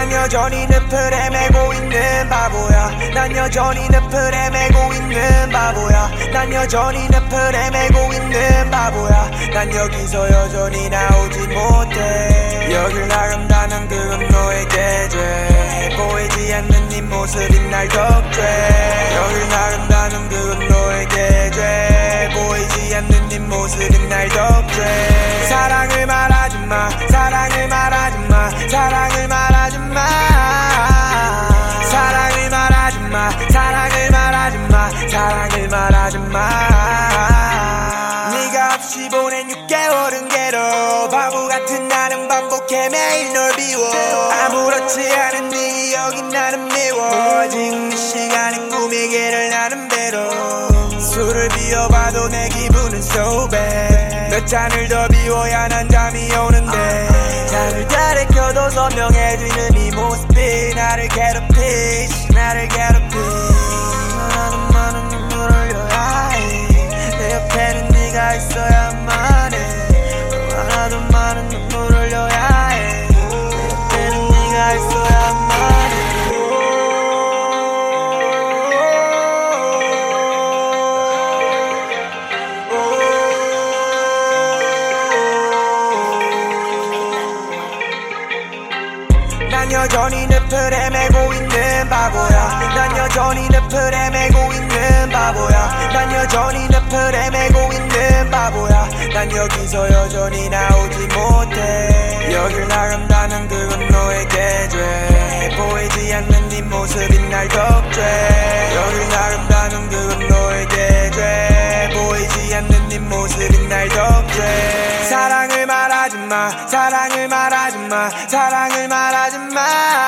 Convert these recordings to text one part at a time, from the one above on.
난 여전히 늪을 헤매고 있는 바보야. 난 여전히 늪을 헤매고 있는 바보야. 난 여전히 늪을 헤매고 있는 바보야. 난 여기서 여전히 나오지 못해. 여길 나간다면 그건 너에게 죄. 보이지 않는 네 모습이 날 덕죄. 여길 나간다면 그건 너에게 죄. 보이지 않는 네 모습이 날 덕죄. 사랑을 말하지마, 사랑을 말하지마, 사랑을 말하지마, 사랑을 말하지마, 사랑을 말하지마, 사랑을 말하지마. 네가 없이 보낸 6개월은 괴로워. 바보 같은 나는 반복해 매일 널 비워. 아무렇지 않은 네 기억이 나는 미워. 지금 이 시간에 꿈의 길을 나는 배로. 술을 비워봐도 내 기분은 so bad. 몇 잔을 더 비워야 난 잠이 오는데. 잠을 가리켜도 선명해지는 이 모습이 나를 괴롭히지, 나를 괴롭히지. 많은 많은 눈물을 흘려야 해. 내 옆에는 네가 있어야만 해. 많아도 많은 눈물을 흘려야 해. 내 옆에는 네가 있어야만 해. 난 여전히 늪을 헤매고 있는 바보야. 난 여전히 늪을 헤매고 있는 바보야. 난 여전히 늪을 헤매고 있는 바보야. 난 여기서 여전히 나오지 못해. 여길 나간다면 그건 너에게 죄. 보이지 않는 네 모습이 날 덕죄. 여길 나간다면 그건 너에게 죄. 보이지 않는 네 모습이 날 덕죄. 사랑을 말하지마, 사랑을 말하지마, 사랑을 말하지마,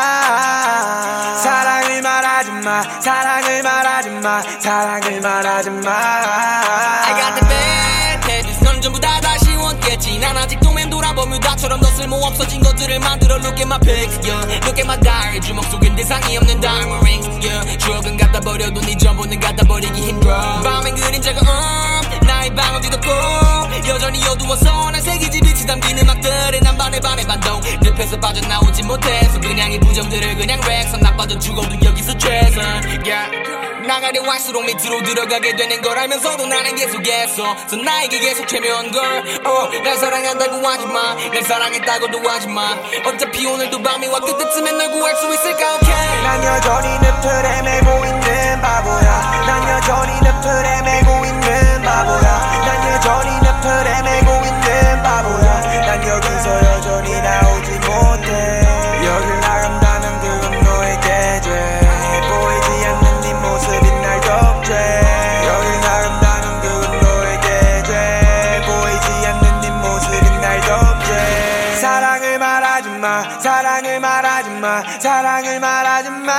사랑을 말하지마, 사랑을 말하지마, 사랑을 말하지마. I got the bad habits. 너는 전부 다 다시 원겠지. 난 아직도 맴돌아 버뮤다처럼 너 쓸모없어진 것들을 만들어 Look at my pics, yeah. Look at my diary. 주먹 속엔 대상이 없는 diamond rings, yeah. 추억은 갖다 버려도 네 전부는 갖다 버리기 힘들어. 밤엔 그림자가 나의 방은 뒤덮고 여전히 어두워서 난 새기지 빛이 담긴 음악들에 난 반에 반동. 늪에서 빠져나오지 못해서 그냥 이 부정들을 그냥 렉. 선 나빠져 죽어도 여기서 최선, yeah. 나가려 할수록 밑으로 들어가게 되는 걸 알면서도 나는 계속했어. 나에게 계속 최면한 걸. 날 사랑한다고 하지마, 날 사랑했다고도 하지마. 어차피 오늘도 밤이 와 그때쯤엔 널 구할 수 있을까. Okay. 난 여전히 늪을 헤매고 있는 바보야. 난 여전히 늪을 헤매고 있는 바보야. 난 여전히 늪을 헤매고 있는 바보야. 난 여기서 여전히 나오지 못해. 여길 나간다면 그건 너에게 죄. 보이지 않는 네 모습이 날 덕죄. 여길 나간다면 그건 너에게 죄. 보이지 않는 네 모습이 날 덕죄. 사랑을 말하지마, 사랑을 말하지마, 사랑을 말하지마,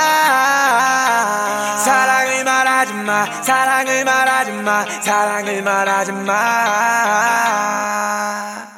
사랑을 말하지마, 사랑을 말하지마, 사랑을 말하지마.